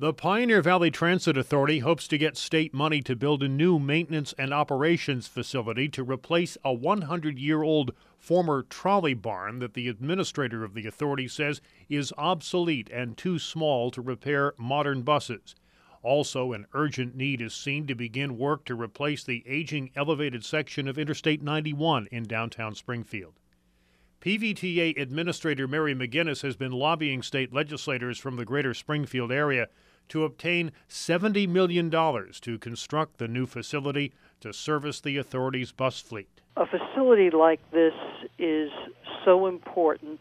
The Pioneer Valley Transit Authority hopes to get state money to build a new maintenance and operations facility to replace a 100-year-old former trolley barn that the administrator of the authority says is obsolete and too small to repair modern buses. Also, an urgent need is seen to begin work to replace the aging elevated section of Interstate 91 in downtown Springfield. PVTA Administrator Mary McGinnis has been lobbying state legislators from the greater Springfield area to obtain $70 million to construct the new facility to service the authority's bus fleet. A facility like this is so important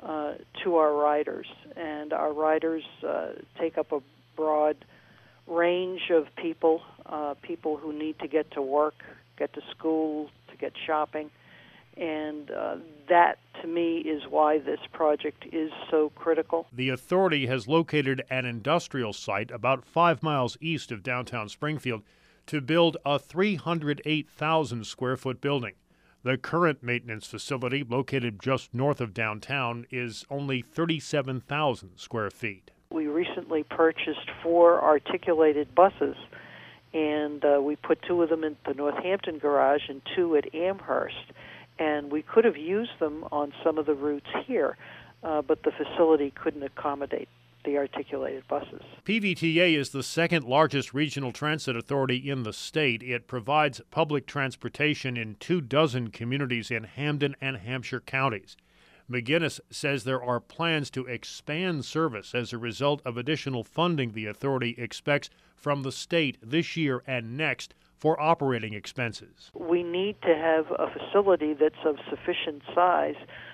to our riders, and our riders take up a broad range of people, people who need to get to work, get to school, to get shopping. And that, to me, is why this project is so critical. The authority has located an industrial site about 5 miles east of downtown Springfield to build a 308,000-square-foot building. The current maintenance facility, located just north of downtown, is only 37,000 square feet. We recently purchased 4 articulated buses, and we put 2 of them in the Northampton garage and 2 at Amherst. And we could have used them on some of the routes here, but the facility couldn't accommodate the articulated buses. PVTA is the second largest regional transit authority in the state. It provides public transportation in 24 communities in Hampden and Hampshire counties. McGinnis says there are plans to expand service as a result of additional funding the authority expects from the state this year and next for operating expenses. We need to have a facility that's of sufficient size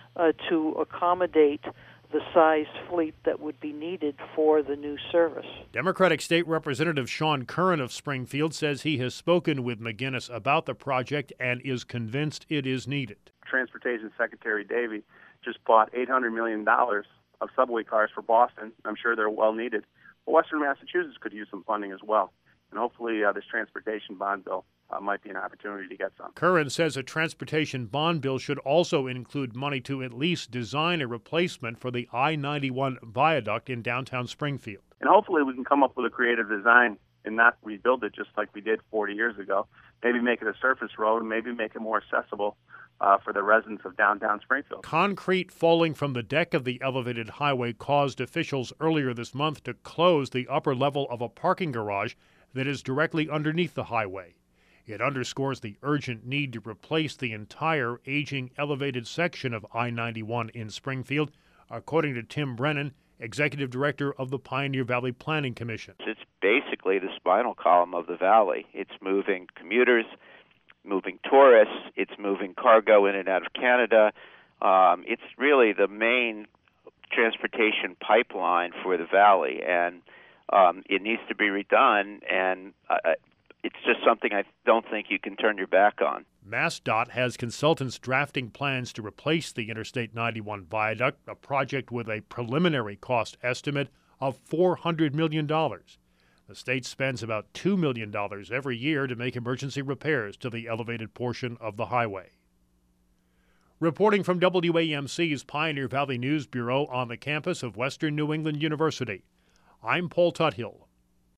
to accommodate the size fleet that would be needed for the new service. Democratic State Representative Sean Curran of Springfield says he has spoken with McGinnis about the project and is convinced it is needed. Transportation Secretary Davey just bought $800 million of subway cars for Boston. I'm sure they're well needed. But Western Massachusetts could use some funding as well. And hopefully this transportation bond bill might be an opportunity to get some. Curran says a transportation bond bill should also include money to at least design a replacement for the I-91 viaduct in downtown Springfield. And hopefully we can come up with a creative design and not rebuild it just like we did 40 years ago. Maybe make it a surface road and maybe make it more accessible for the residents of downtown Springfield. Concrete falling from the deck of the elevated highway caused officials earlier this month to close the upper level of a parking garage that is directly underneath the highway. It underscores the urgent need to replace the entire aging elevated section of I-91 in Springfield, according to Tim Brennan, Executive Director of the Pioneer Valley Planning Commission. It's basically the spinal column of the valley. It's moving commuters, moving tourists, it's moving cargo in and out of Canada. It's really the main transportation pipeline for the valley, and it needs to be redone, and it's just something I don't think you can turn your back on. MassDOT has consultants drafting plans to replace the Interstate 91 viaduct, a project with a preliminary cost estimate of $400 million. The state spends about $2 million every year to make emergency repairs to the elevated portion of the highway. Reporting from WAMC's Pioneer Valley News Bureau on the campus of Western New England University, I'm Paul Tuthill.